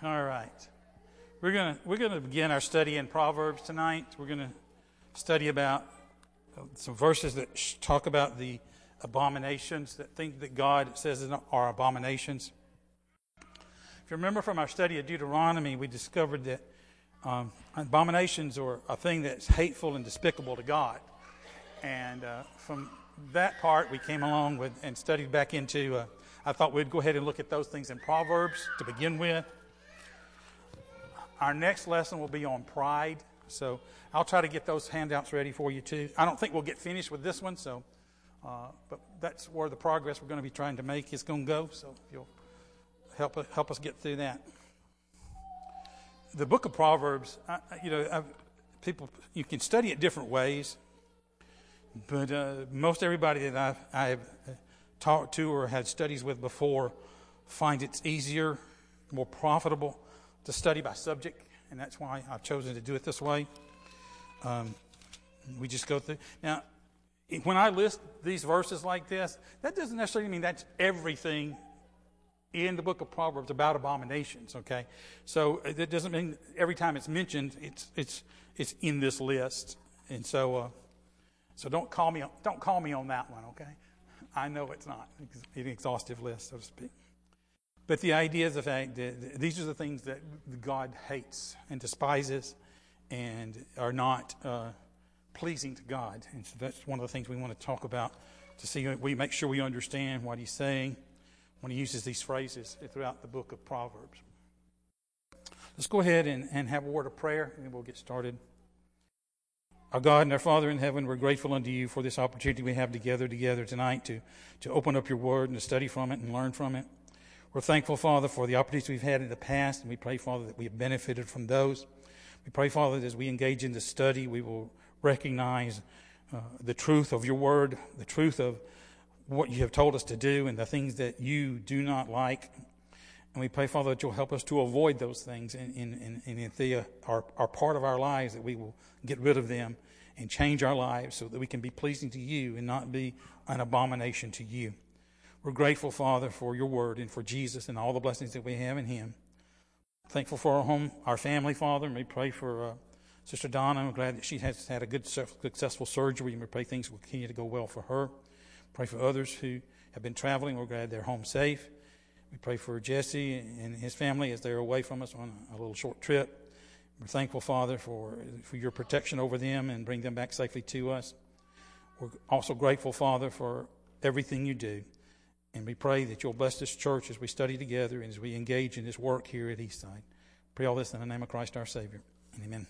All right. We're gonna begin our study in Proverbs tonight. We're gonna study about some verses that talk about the abominations, that things that God says are abominations. If you remember from our study of Deuteronomy, we discovered that abominations are a thing that's hateful and despicable to God. And from that part, we came along with and studied back into. I thought we'd go ahead and look at those things in Proverbs to begin with. Our next lesson will be on pride, so I'll try to get those handouts ready for you too. I don't think we'll get finished with this one, so but that's where the progress we're going to be trying to make is going to go. So if you'll help us get through that. The book of Proverbs, people, you can study it different ways, but most everybody that I've talked to or had studies with before find it's easier, more profitable to study by subject, and that's why I've chosen to do it this way. We just go through. Now, when I list these verses like this, that doesn't necessarily mean that's everything in the book of Proverbs about abominations, okay? So that doesn't mean every time it's mentioned, it's in this list. And so don't call me on that one, okay? I know it's not an exhaustive list, so to speak. But the idea is the fact that these are the things that God hates and despises and are not pleasing to God. And so that's one of the things we want to talk about to see we make sure we understand what he's saying when he uses these phrases throughout the book of Proverbs. Let's go ahead and have a word of prayer, and then we'll get started. Our God and our Father in heaven, we're grateful unto you for this opportunity we have together tonight to open up your word and to study from it and learn from it. We're thankful, Father, for the opportunities we've had in the past, and we pray, Father, that we have benefited from those. We pray, Father, that as we engage in the study, we will recognize the truth of your word, the truth of what you have told us to do, and the things that you do not like. And we pray, Father, that you'll help us to avoid those things, and if they are part of our lives, that we will get rid of them and change our lives so that we can be pleasing to you and not be an abomination to you. We're grateful, Father, for your word and for Jesus and all the blessings that we have in him. Thankful for our home, our family, Father, and we pray for Sister Donna. We're glad that she has had a good, successful surgery, and we pray things will continue to go well for her. Pray for others who have been traveling. We're glad they're home safe. We pray for Jesse and his family as they're away from us on a little short trip. We're thankful, Father, for your protection over them and bring them back safely to us. We're also grateful, Father, for everything you do. And we pray that you'll bless this church as we study together and as we engage in this work here at Eastside. Pray all this in the name of Christ our Savior. Amen.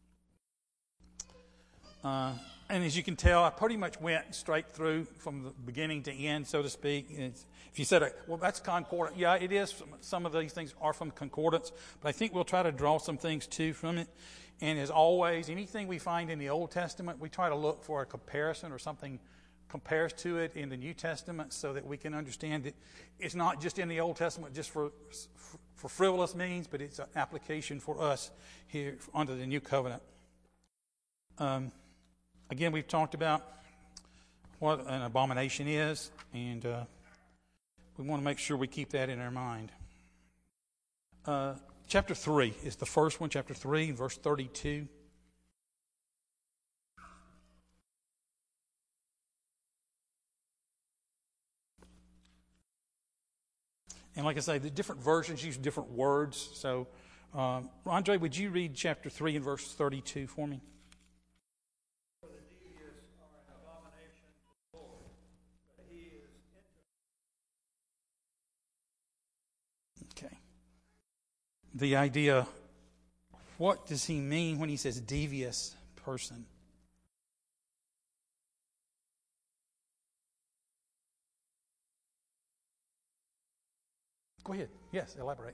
And as you can tell, I pretty much went straight through from the beginning to end, so to speak. If you said, well, that's concordant. Yeah, it is. Some of these things are from concordance, but I think we'll try to draw some things, too, from it. And as always, anything we find in the Old Testament, we try to look for a comparison or something compares to it in the New Testament so that we can understand that it's not just in the Old Testament just for frivolous means, but it's an application for us here under the New Covenant. Again, we've talked about what an abomination is, and we want to make sure we keep that in our mind. Chapter 3 is the first one, chapter 3, verse 32. And like I say, the different versions use different words. So, Andre, would you read chapter 3 and verse 32 for me? For the devious are an abomination to the Lord, but he is Okay. The idea, what does he mean when he says devious person? Go ahead. Yes, elaborate.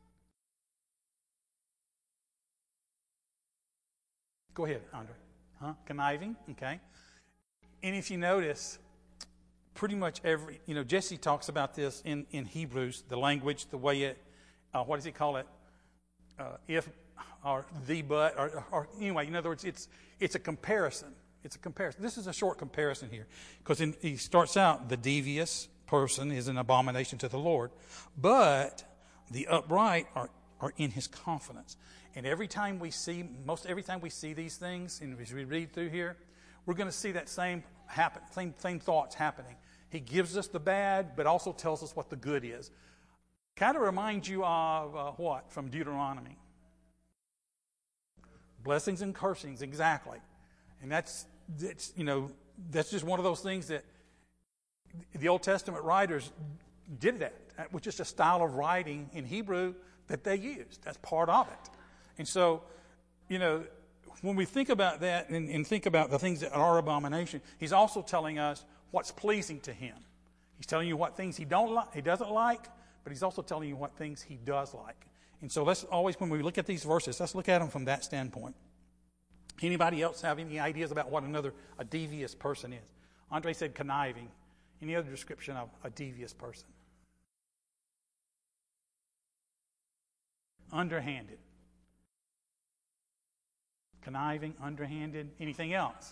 Go ahead, Andre. Conniving, okay. And if you notice, pretty much Jesse talks about this in Hebrews, the language, the way it, what does he call it? If, or the, but, or anyway, in other words, it's a comparison. It's a comparison. This is a short comparison here, because he starts out, the devious person is an abomination to the Lord, but the upright are in his confidence. And every time we see these things, and as we read through here, we're going to see that same thoughts happening. He gives us the bad, but also tells us what the good is. Kind of reminds you of what from Deuteronomy? Blessings and cursings, exactly. And that's just one of those things that the Old Testament writers did that. That was just a style of writing in Hebrew that they used. That's part of it. And so, when we think about that and think about the things that are abomination, he's also telling us what's pleasing to him. He's telling you what things he doesn't like, but he's also telling you what things he does like. And so let's always, when we look at these verses, let's look at them from that standpoint. Anybody else have any ideas about what a devious person is? Andre said conniving. Any other description of a devious person? Underhanded. Conniving, underhanded. Anything else?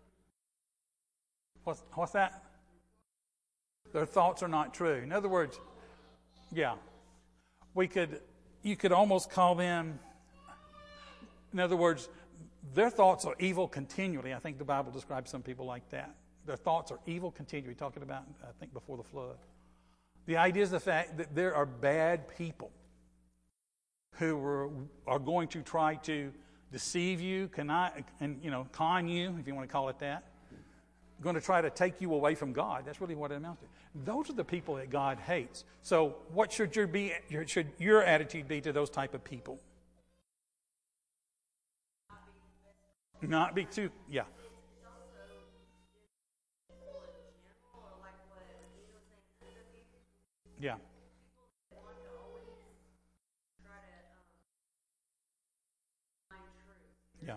What's that? Their thoughts are not true. In other words, yeah, you could almost call them, in other words, their thoughts are evil continually. I think the Bible describes some people like that. Their thoughts are evil continually. Talking about, I think, before the flood. The idea is the fact that there are bad people who are going to try to deceive you, con you, if you want to call it that. Going to try to take you away from God. That's really what it amounts to. Those are the people that God hates. So what should your attitude be to those type of people? Not be too, yeah. Yeah. Yeah.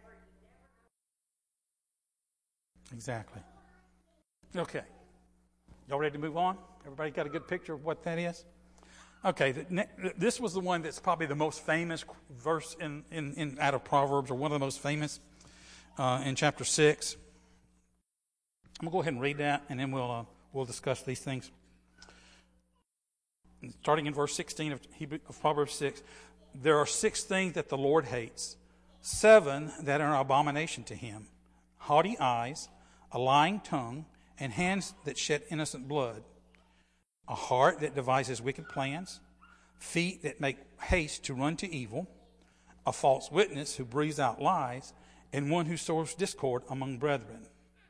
Exactly. Okay. Y'all ready to move on? Everybody got a good picture of what that is? Okay. This was the one that's probably the most famous verse in out of Proverbs, or one of the most famous in chapter 6. I'm going to go ahead and read that, and then we'll discuss these things. Starting in verse 16 of Proverbs 6, there are 6 things that the Lord hates, 7 that are an abomination to him: haughty eyes, a lying tongue, and hands that shed innocent blood, a heart that devises wicked plans, feet that make haste to run to evil, a false witness who breathes out lies, and one who sows discord among brethren.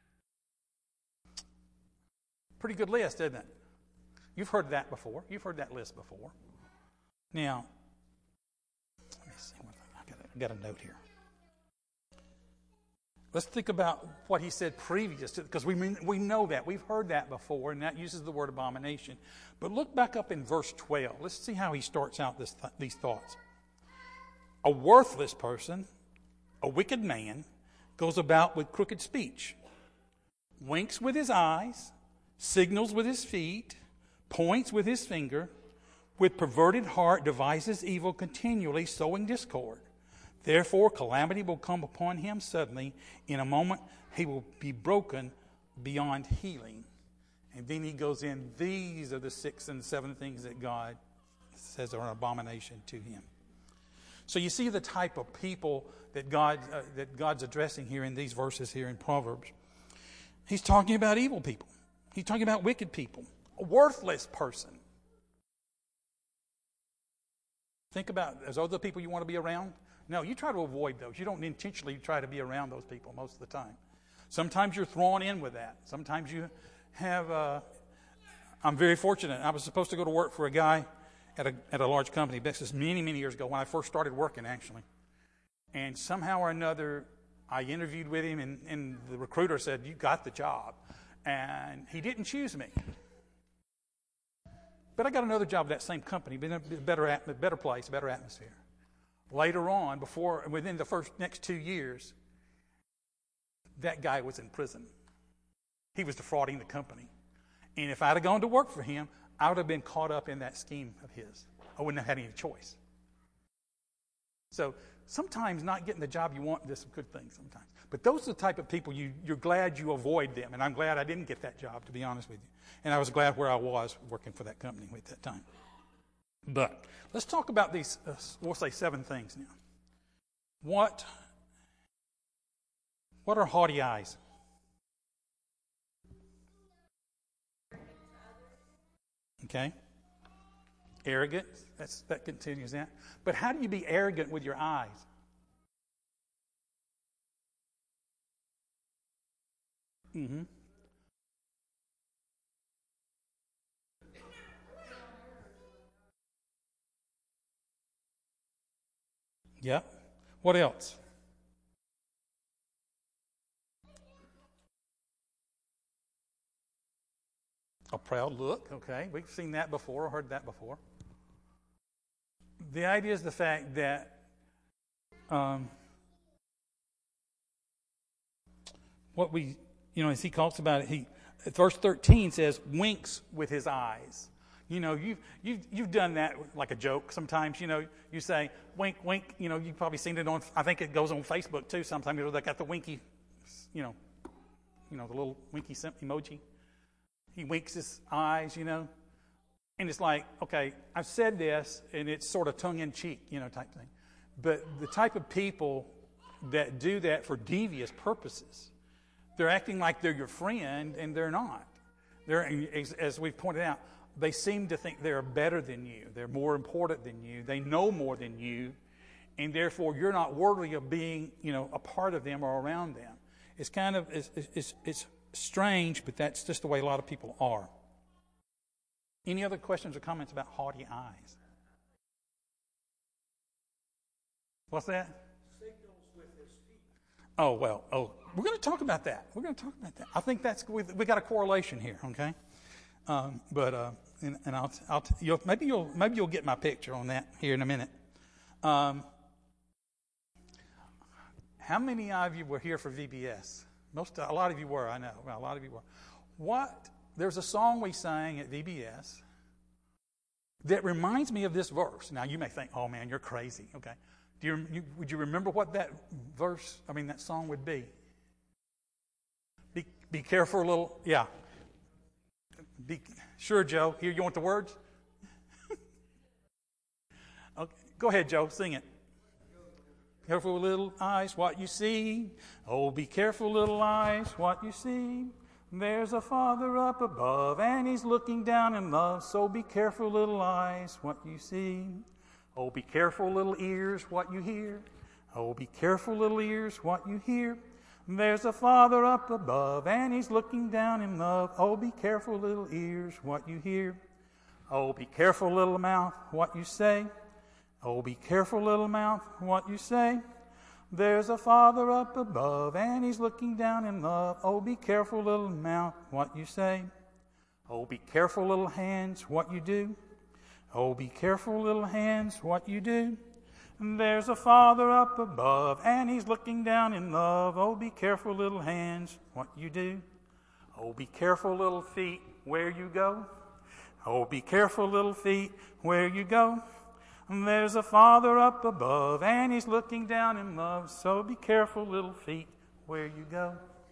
Pretty good list, isn't it? You've heard that before. You've heard that list before. Now, let me see. I got a note here. Let's think about what he said previous to, because we know that. We've heard that before, and that uses the word abomination. But look back up in verse 12. Let's see how he starts out these thoughts. A worthless person, a wicked man, goes about with crooked speech, winks with his eyes, signals with his feet, points with his finger, with perverted heart devises evil continually, sowing discord. Therefore, calamity will come upon him suddenly. In a moment, he will be broken beyond healing. And then he goes in, these are the 6 and 7 things that God says are an abomination to him. So you see the type of people that God's addressing here in these verses here in Proverbs. He's talking about evil people. He's talking about wicked people. A worthless person. Think about, those the people you want to be around? No, you try to avoid those. You don't intentionally try to be around those people most of the time. Sometimes you're thrown in with that. Sometimes you have, I'm very fortunate. I was supposed to go to work for a guy at a large company. This is many, many years ago when I first started working, actually. And somehow or another, I interviewed with him, and the recruiter said, "You got the job." And he didn't choose me. But I got another job at that same company, but in a better place, a better atmosphere. Later on, within the next 2 years, that guy was in prison. He was defrauding the company. And if I'd have gone to work for him, I would have been caught up in that scheme of his. I wouldn't have had any choice. So sometimes not getting the job you want is a good thing sometimes. But those are the type of people you're glad you avoid them. And I'm glad I didn't get that job, to be honest with you. And I was glad where I was working for that company at that time. But let's talk about these, we'll say 7 things now. What are haughty eyes? Okay. Arrogant, that continues that. But how do you be arrogant with your eyes? Mm-hmm. Yep. What else? A proud look. Okay. We've seen that before, heard that before. The idea is the fact that what we, as he talks about it, verse 13 says, winks with his eyes. You've done that like a joke sometimes. You say wink, wink. You've probably seen it on. I think it goes on Facebook too. Sometimes they got the winky, the little winky emoji. He winks his eyes, and it's like, okay, I've said this, and it's sort of tongue in cheek, type thing. But the type of people that do that for devious purposes, they're acting like they're your friend, and they're not. They're, as we've pointed out, they seem to think they're better than you. They're more important than you. They know more than you, and therefore you're not worthy of being, a part of them or around them. It's kind of it's strange, but that's just the way a lot of people are. Any other questions or comments about haughty eyes? What's that? Signals with his feet. We're going to talk about that. I think we got a correlation here, okay? Maybe you'll get my picture on that here in a minute. How many of you were here for VBS? A lot of you were, I know. Well, a lot of you were. There's a song we sang at VBS that reminds me of this verse. Now, you may think, oh, man, you're crazy. Okay. Would you remember what that song would be? Be careful a little. Yeah. Sure, Joe. Here, you want the words? Okay. Go ahead, Joe. Sing it. Careful, little eyes, what you see. Oh, be careful, little eyes, what you see. There's a Father up above, and He's looking down in love. So be careful, little eyes, what you see. Oh, be careful, little ears, what you hear. Oh, be careful, little ears, what you hear. There's a Father up above, and He's looking down in love. Oh, be careful, little ears, what you hear. Oh, be careful, little mouth, what you say. Oh, be careful, little mouth, what you say. There's a Father up above, and He's looking down in love. Oh, be careful, little mouth, what you say. Oh, be careful, little hands, what you do. Oh, be careful, little hands, what you do. There's a Father up above, and He's looking down in love. Oh, be careful, little hands, what you do. Oh, be careful, little feet, where you go. Oh, be careful, little feet, where you go. There's a Father up above, and He's looking down in love. So be careful, little feet, where you go.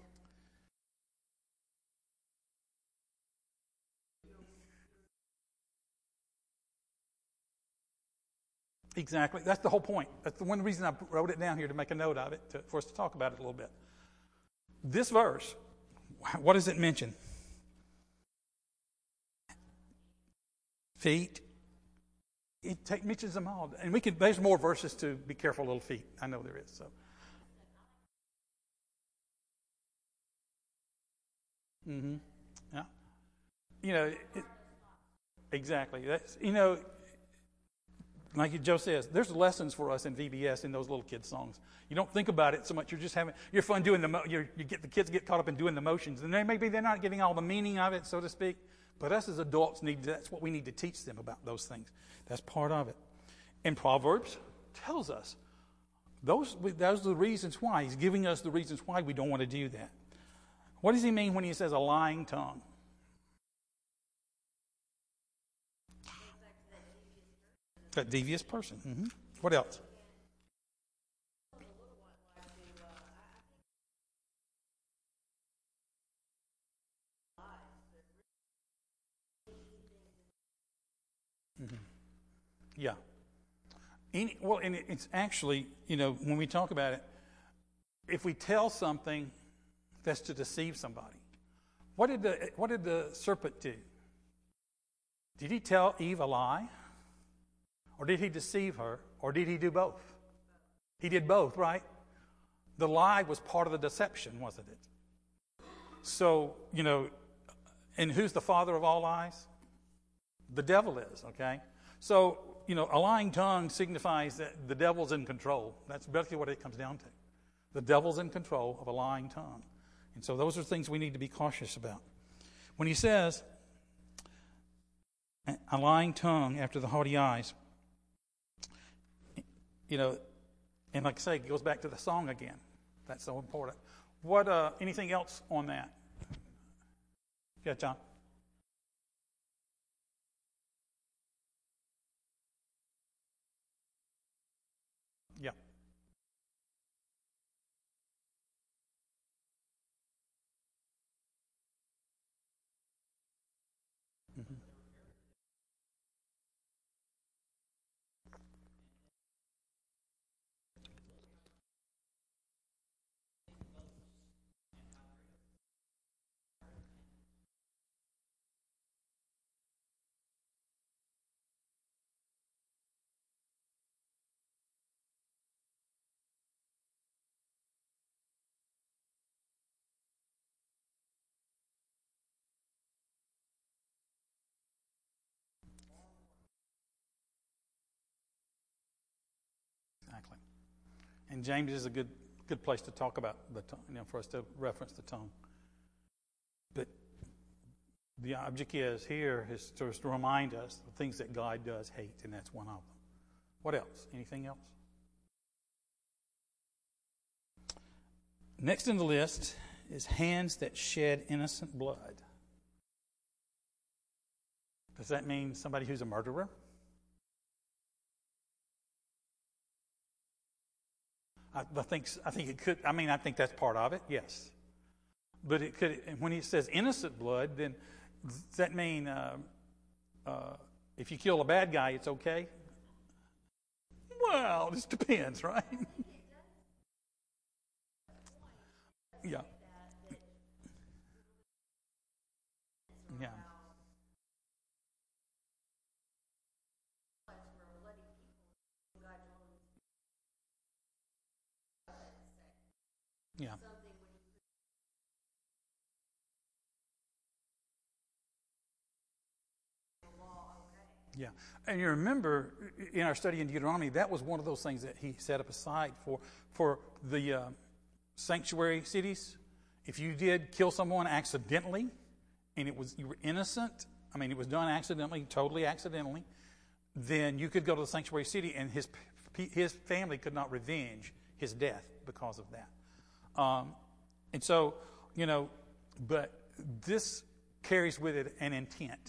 Exactly. That's the whole point. That's the one reason I wrote it down here, to make a note of it, for us to talk about it a little bit. This verse, what does it mention? Feet. It mentions them all. And there's more verses to be careful, little feet. I know there is. So. Mm-hmm. Yeah. Exactly. That's, like Joe says, there's lessons for us in VBS in those little kids' songs. You don't think about it so much. You're just you're fun doing the kids get caught up in doing the motions, and maybe they're not getting all the meaning of it, so to speak. But us as adults that's what we need to teach them about those things. That's part of it. And Proverbs tells us those are the reasons why. He's giving us the reasons why we don't want to do that. What does he mean when he says a lying tongue? That devious person. Mm-hmm. What else? Mm-hmm. Yeah. And it's actually, when we talk about it, if we tell something, that's to deceive somebody. What did the serpent do? Did he tell Eve a lie? Or did he deceive her? Or did he do both? He did both, right? The lie was part of the deception, wasn't it? So, and who's the father of all lies? The devil is, okay? So, a lying tongue signifies that the devil's in control. That's basically what it comes down to. The devil's in control of a lying tongue. And so those are things we need to be cautious about. When he says, a lying tongue after the haughty eyes, and like I say, it goes back to the song again. That's so important. Anything else on that? Yeah, John? Yeah. Mm-hmm. Exactly. And James is a good place to talk about the tongue, for us to reference the tongue. But the object is just to remind us the things that God does hate, and that's one of them. What else? Anything else? Next in the list is hands that shed innocent blood. Does that mean somebody who's a murderer? I think it could. I think that's part of it. Yes, but it could. When he says innocent blood, then does that mean if you kill a bad guy, it's okay? Well, it just depends, right? Yeah. Yeah. Yeah. Yeah. And you remember in our study in Deuteronomy, that was one of those things that he set up aside for the sanctuary cities. If you did kill someone accidentally and you were innocent, it was done accidentally, totally accidentally, then you could go to the sanctuary city and his family could not revenge his death because of that. And so, but this carries with it an intent.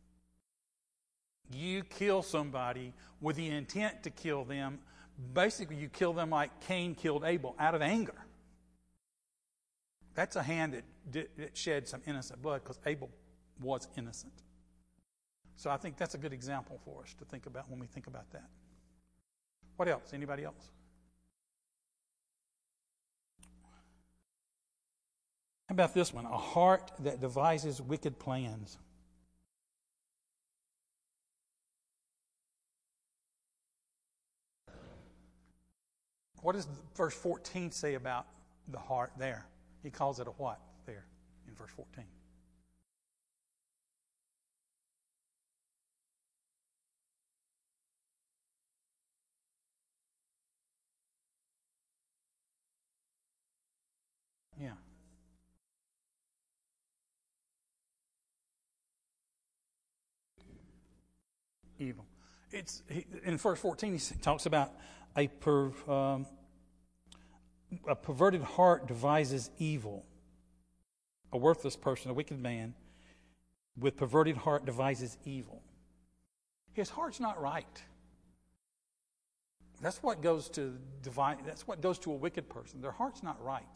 You kill somebody with the intent to kill them. Basically, you kill them like Cain killed Abel, out of anger. That's a hand that shed some innocent blood because Abel was innocent. So I think that's a good example for us to think about when we think about that. What else? Anybody else? How about this one? A heart that devises wicked plans. What does verse 14 say about the heart there? He calls it a what there in verse 14? Yeah. Evil. In verse 14 he talks about a perverted heart devises evil. A worthless person, a wicked man, with perverted heart devises evil. His heart's not right. That's what goes to a wicked person. Their heart's not right.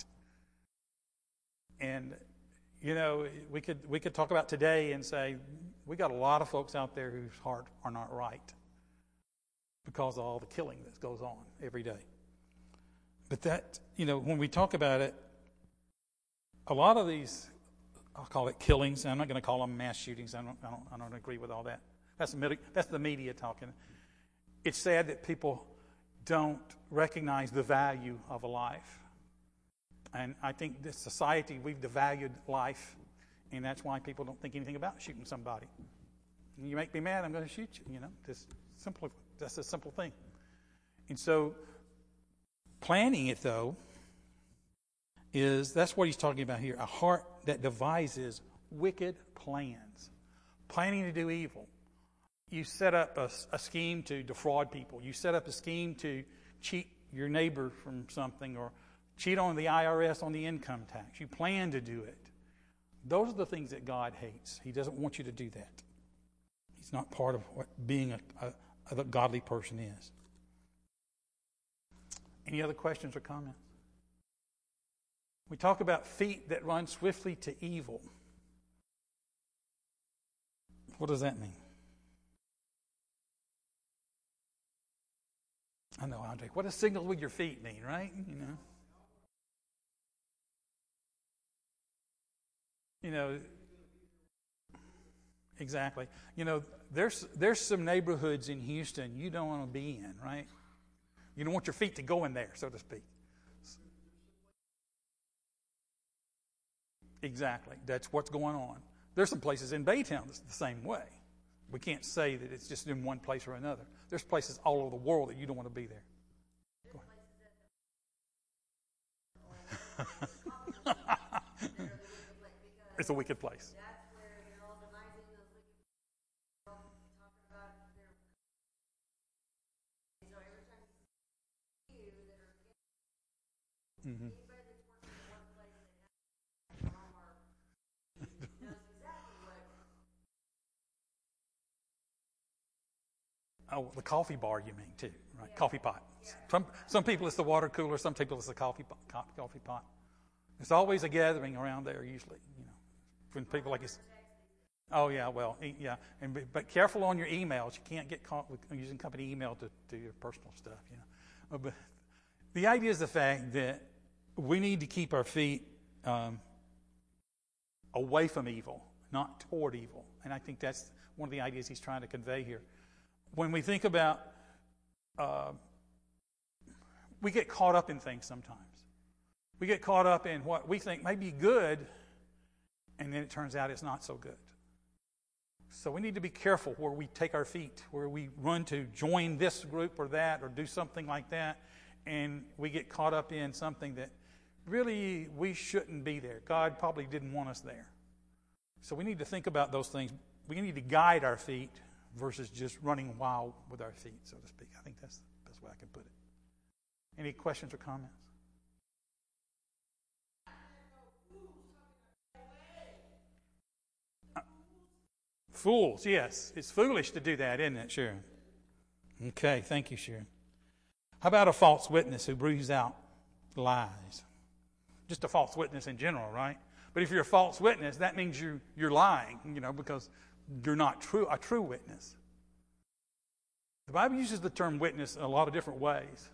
And we could talk about today and say we got a lot of folks out there whose heart are not right. because of all the killing that goes on every day. But that, when we talk about it, a lot of these, I'll call it killings. I'm not going to call them mass shootings. I don't agree with all that. That's the media talking. It's sad that people don't recognize the value of a life. And I think this society, we've devalued life, and that's why people don't think anything about shooting somebody. You make me mad, I'm going to shoot you. That's a simple thing. And so, planning it though, that's what he's talking about here. A heart that devises wicked plans, planning to do evil. You set up a scheme to defraud people. You set up a scheme to cheat your neighbor from something, or cheat on the IRS on the income tax. You plan to do it. Those are the things that God hates. He doesn't want you to do that. He's not part of what being a godly person is. Any other questions or comments? We talk about feet that run swiftly to evil. What does that mean? I know, Andre. What does signal with your feet mean, right? Exactly. There's some neighborhoods in Houston you don't want to be in, right? You don't want your feet to go in there, so to speak. Exactly. That's what's going on. There's some places in Baytown that's the same way. We can't say that it's just in one place or another. There's places all over the world that you don't want to be there. Go ahead. It's a wicked place. That's where they're all devising those wicked talking about their. So every time you that are anybody that's working in one place that has Walmart knows exactly what. Oh, the coffee bar you mean too, right? Yeah. Coffee pot. Yeah. Some people it's the water cooler. Some people it's the coffee pot. There's always a gathering around there usually, when people like this. Oh yeah, well yeah, but careful on your emails. You can't get caught with using company email to do your personal stuff, But the idea is the fact that we need to keep our feet away from evil, not toward evil, and I think that's one of the ideas he's trying to convey here. When we think about, we get caught up in things sometimes. We get caught up in what we think may be good, and then it turns out it's not so good. So we need to be careful where we take our feet, where we run to join this group or that, or do something like that, and we get caught up in something that really we shouldn't be there. God probably didn't want us there. So we need to think about those things. We need to guide our feet versus just running wild with our feet, so to speak. I think that's the best way I can put it. Any questions or comments? Fools, yes. It's foolish to do that, isn't it, Sharon? Okay, thank you, Sharon. How about a false witness who breathes out lies? Just a false witness in general, right? But if you're a false witness, that means you're lying, because you're not a true witness. The Bible uses the term witness in a lot of different ways.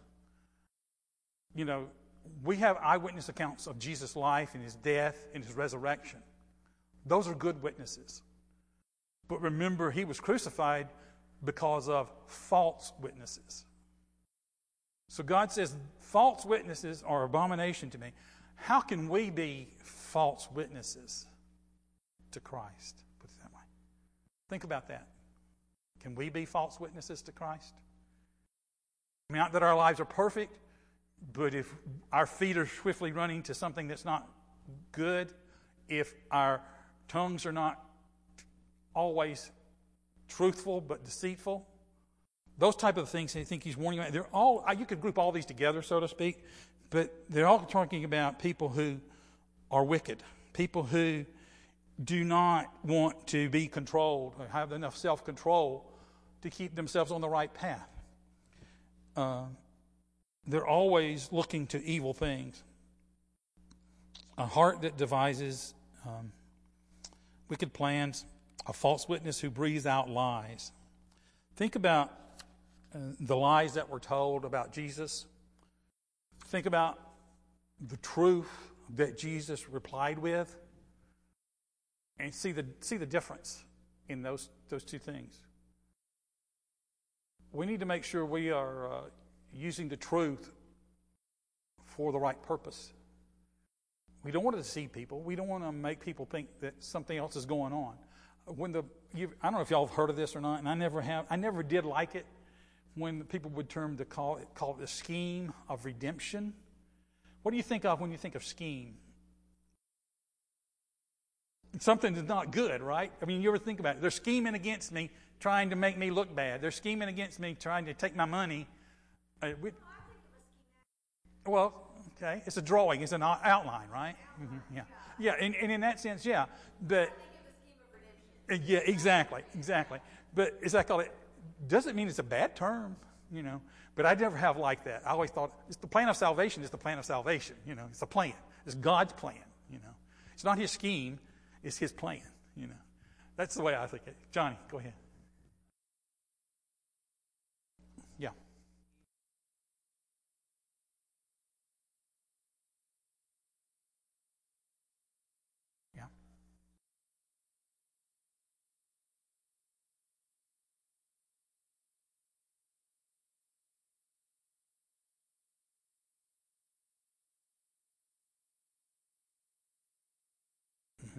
We have eyewitness accounts of Jesus' life and his death and his resurrection. Those are good witnesses. But remember, he was crucified because of false witnesses. So God says, false witnesses are abomination to me. How can we be false witnesses to Christ? Put it that way. Think about that. Can we be false witnesses to Christ? I mean, not that our lives are perfect, but if our feet are swiftly running to something that's not good, if our tongues are not always truthful but deceitful, those type of things I think he's warning about. They're all, you could group all these together, so to speak, but they're all talking about people who are wicked, people who do not want to be controlled or have enough self-control to keep themselves on the right path. They're always looking to evil things. A heart that devises wicked plans, a false witness who breathes out lies. Think about the lies that were told about Jesus. Think about the truth that Jesus replied with, and see the difference in those two things. We need to make sure we are using the truth for the right purpose. We don't want to deceive people. We don't want to make people think that something else is going on. I don't know if y'all have heard of this or not, and I never have. I never did like it when people would call it the scheme of redemption. What do you think of when you think of scheme? Something that's not good, right? I mean, you ever think about it? They're scheming against me, trying to make me look bad. They're scheming against me, trying to take my money. Well, okay, it's a drawing, it's an outline, right? Mm-hmm. Yeah, and in that sense, yeah. But yeah, exactly. But as I call it, doesn't mean it's a bad term, But I never have liked that. I always thought it's the plan of salvation. It's the plan of salvation. It's a plan. It's God's plan. It's not His scheme. It's His plan. That's the way I think it. Johnny, go ahead. Yeah. Yeah. Mm-hmm.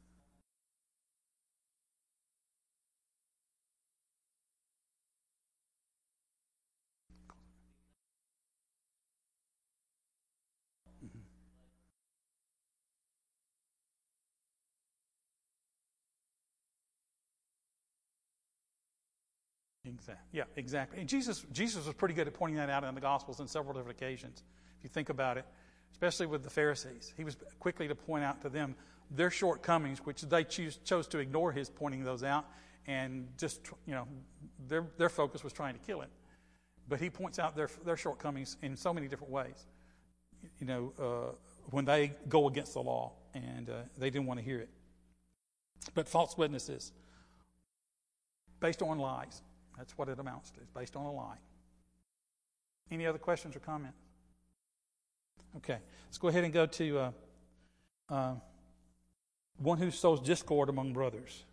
Exactly. Yeah, exactly. And Jesus was pretty good at pointing that out in the Gospels on several different occasions. If you think about it, especially with the Pharisees, He was quickly to point out to them their shortcomings, which they chose to ignore His pointing those out, and just their focus was trying to kill Him. But He points out their shortcomings in so many different ways. When they go against the law, and they didn't want to hear it. But false witnesses, based on lies. That's what it amounts to. It's based on a lie. Any other questions or comments? Okay. Let's go ahead and go to one who sows discord among brothers.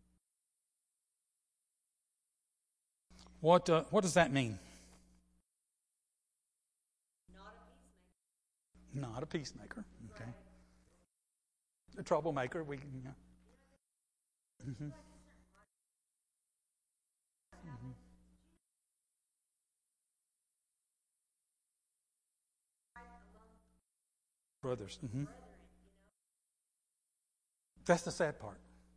What does that mean? Not a peacemaker. Okay. A troublemaker. Mm-hmm. Brothers. Mm-hmm. That's the sad part.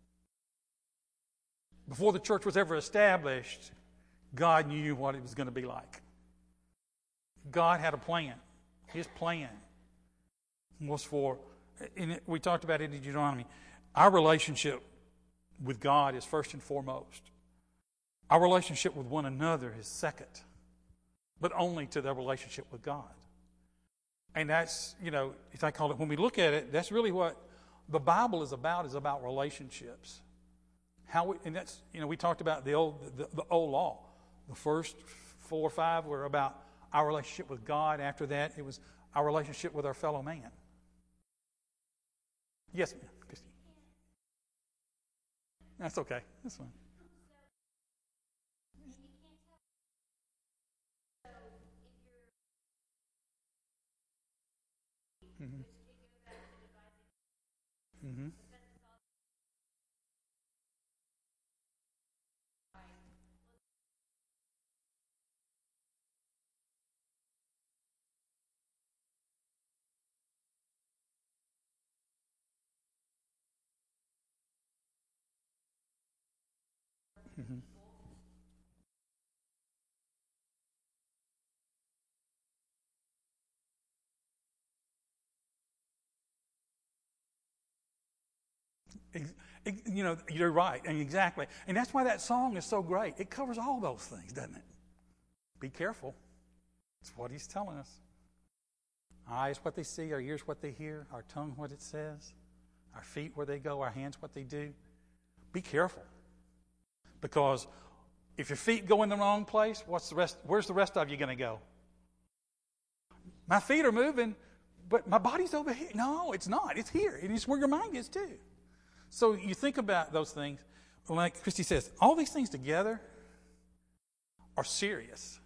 Before the church was ever established, God knew what it was going to be like. God had a plan. His plan was we talked about it in Deuteronomy. Our relationship with God is first and foremost. Our relationship with one another is second, but only to their relationship with God. And that's, if I call it, when we look at it, that's really what the Bible is about relationships. We talked about the old law. The first 4 or 5 were about our relationship with God. After that, it was our relationship with our fellow man. Yes, Christy. That's okay. That's fine. Mm-hmm. Mm-hmm. Mm-hmm. You're right, and exactly. And that's why that song is so great. It covers all those things, doesn't it? Be careful. It's what He's telling us. Our eyes what they see, our ears what they hear, our tongue what it says, our feet where they go, our hands what they do. Be careful. Because If your feet go in the wrong place, where's the rest of you going to go? My feet are moving, but my body's over here. No, it's not. It's here. And it's where your mind is too. So you think about those things. Like Christy says, all these things together are serious.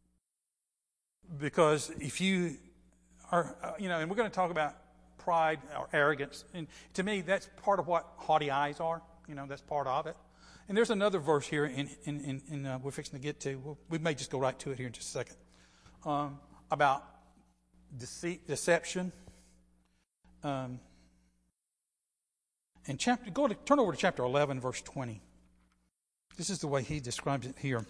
Because if you are, and we're going to talk about pride or arrogance. And to me, that's part of what haughty eyes are. That's part of it. And there's another verse here in we're fixing to get to. We may just go right to it here in just a second. About deception. And turn over to chapter 11, verse 20. This is the way he describes it here. It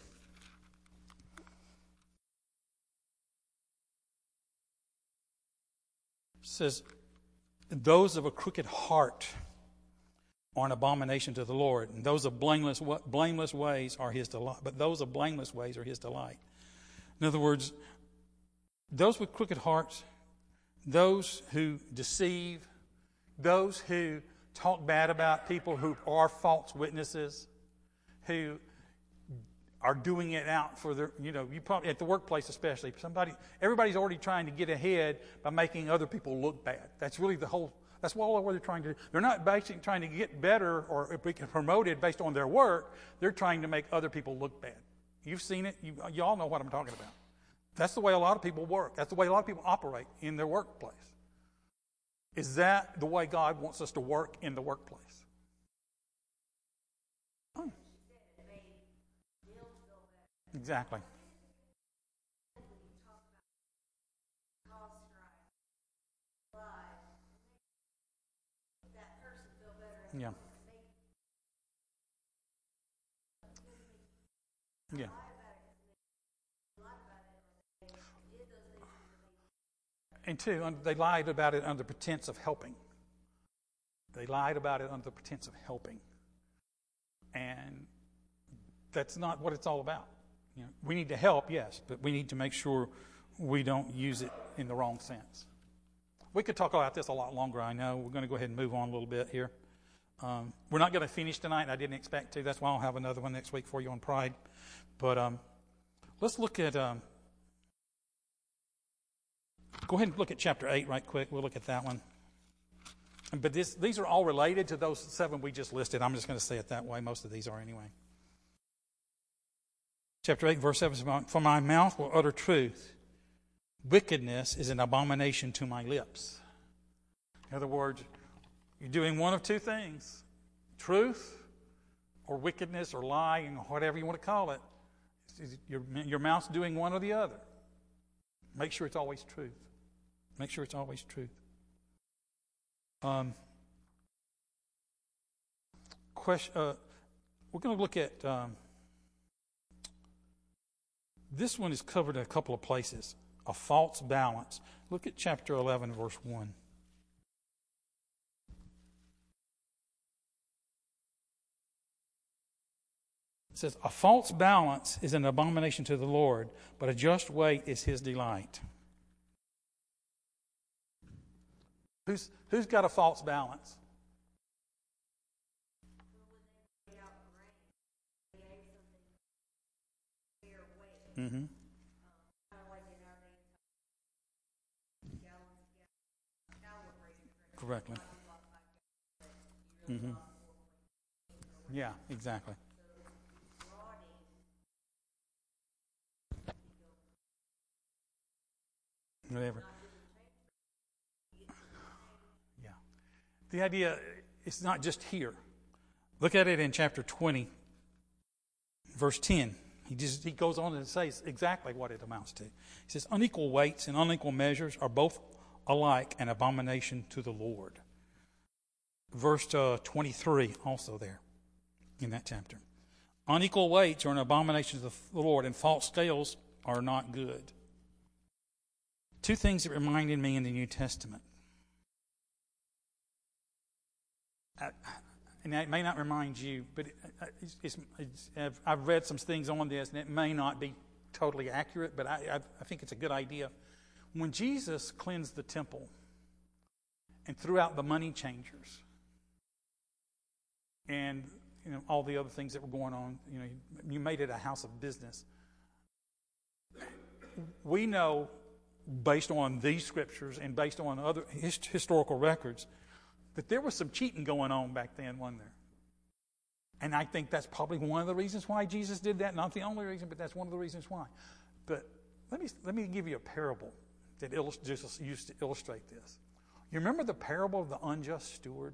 says, those of a crooked heart are an abomination to the Lord, and those of blameless ways are his delight. But those of blameless ways are his delight. In other words, those with crooked hearts, those who deceive, those who talk bad about people who are false witnesses, who are doing it out for their, you probably at the workplace especially, everybody's already trying to get ahead by making other people look bad. That's really that's what they're trying to do. They're not basically trying to get better or be promoted based on their work. They're trying to make other people look bad. You've seen it. You all know what I'm talking about. That's the way a lot of people work. That's the way a lot of people operate in their workplace. Is that the way God wants us to work in the workplace? Oh. Exactly. Yeah. Yeah. And two, they lied about it under pretense of helping. They lied about it under the pretense of helping. And that's not what it's all about. We need to help, yes, but we need to make sure we don't use it in the wrong sense. We could talk about this a lot longer, I know. We're going to go ahead and move on a little bit here. We're not going to finish tonight, and I didn't expect to. That's why I'll have another one next week for you on pride. But let's look at... go ahead and look at chapter 8 right quick. We'll look at that one. But these are all related to those 7 we just listed. I'm just going to say it that way. Most of these are anyway. Chapter 8, verse 7, for my mouth will utter truth. Wickedness is an abomination to my lips. In other words, you're doing one of two things. Truth or wickedness or lying or whatever you want to call it. Your mouth's doing one or the other. Make sure it's always truth. Make sure it's always truth. We're going to look at... this one is covered in a couple of places. A false balance. Look at chapter 11, verse 1. It says, a false balance is an abomination to the Lord, but a just weight is his delight. Who's got a false balance? Mm-hmm. Correctly. Mm-hmm. Yeah, exactly. Whatever. Yeah. The idea, it's not just here. Look at it in chapter 20, verse 10. He goes on and says exactly what it amounts to. He says, unequal weights and unequal measures are both alike an abomination to the Lord. Verse 23, also there in that chapter. Unequal weights are an abomination to the Lord, and false scales are not good. Two things that reminded me in the New Testament. And it may not remind you, but I've read some things on this, and it may not be totally accurate, but I think it's a good idea. When Jesus cleansed the temple and threw out the money changers, and all the other things that were going on. You made it a house of business. We know, based on these scriptures and based on other historical records, that there was some cheating going on back then, wasn't there? And I think that's probably one of the reasons why Jesus did that. Not the only reason, but that's one of the reasons why. But let me give you a parable that Jesus used to illustrate this. You remember the parable of the unjust steward?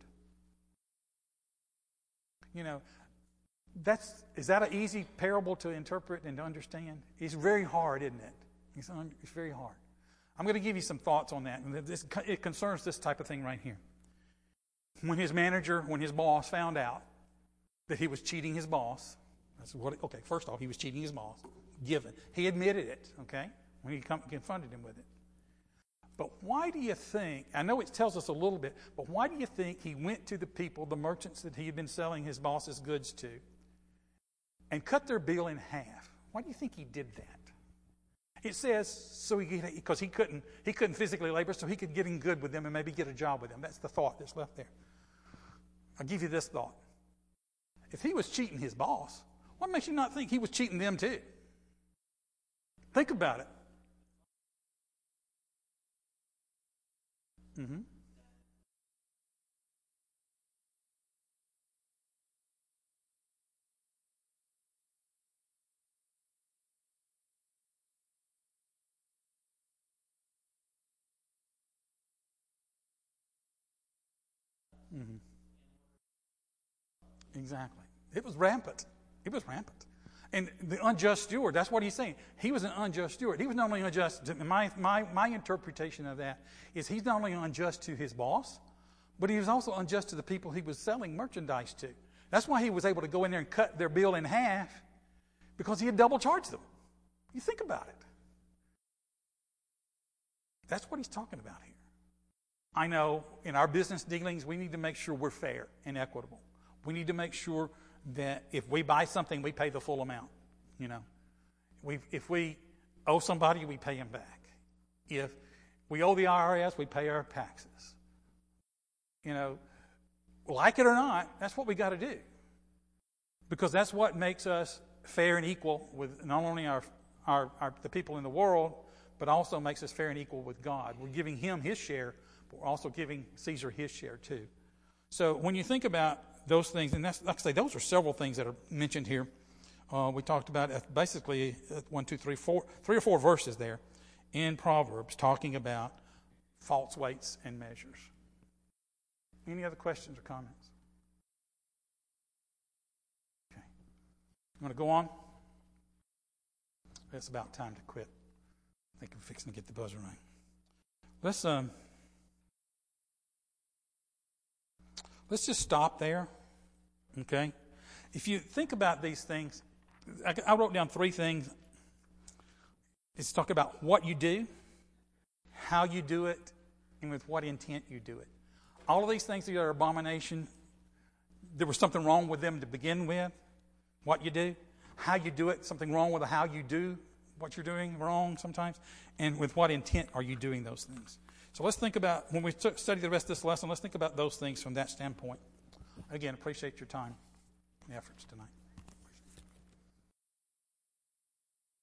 Is that an easy parable to interpret and to understand? It's very hard, isn't it? It's very hard. I'm going to give you some thoughts on that. And it concerns this type of thing right here. When his boss found out that he was cheating his boss, first off, he was cheating his boss. He admitted it, okay, when he confronted him with it. But why do you think, I know it tells us a little bit, but why do you think he went to the people, the merchants that he had been selling his boss's goods to, and cut their bill in half? Why do you think he did that? It says because he couldn't physically labor, so he could get in good with them and maybe get a job with them. That's the thought that's left there. I'll give you this thought. If he was cheating his boss, what makes you not think he was cheating them too? Think about it. Mm-hmm. Mm-hmm. Exactly. It was rampant. And the unjust steward, that's what he's saying. He was an unjust steward. He was not only unjust, my interpretation of that is he's not only unjust to his boss, but he was also unjust to the people he was selling merchandise to. That's why he was able to go in there and cut their bill in half, because he had double charged them. You think about it. That's what he's talking about here. I know in our business dealings, we need to make sure we're fair and equitable. We need to make sure that if we buy something, we pay the full amount. If we owe somebody, we pay them back. If we owe the IRS, we pay our taxes. Like it or not, that's what we got to do. Because that's what makes us fair and equal with not only the people in the world, but also makes us fair and equal with God. We're giving him his share, but we're also giving Caesar his share too. So when you think about those things, and that's, like I say, those are several things that are mentioned here. We talked about basically 3 or 4 verses there in Proverbs talking about false weights and measures. Any other questions or comments? Okay. I'm going to go on. It's about time to quit. I think I'm fixing to get the buzzer ring. Let's just stop there, okay? If you think about these things, I wrote down 3 things. It's talk about what you do, how you do it, and with what intent you do it. All of these things that are abomination, there was something wrong with them to begin with, what you do, how you do it, something wrong with how you do what you're doing wrong sometimes, and with what intent are you doing those things. So let's think about, when we study the rest of this lesson, let's think about those things from that standpoint. Again, appreciate your time and efforts tonight.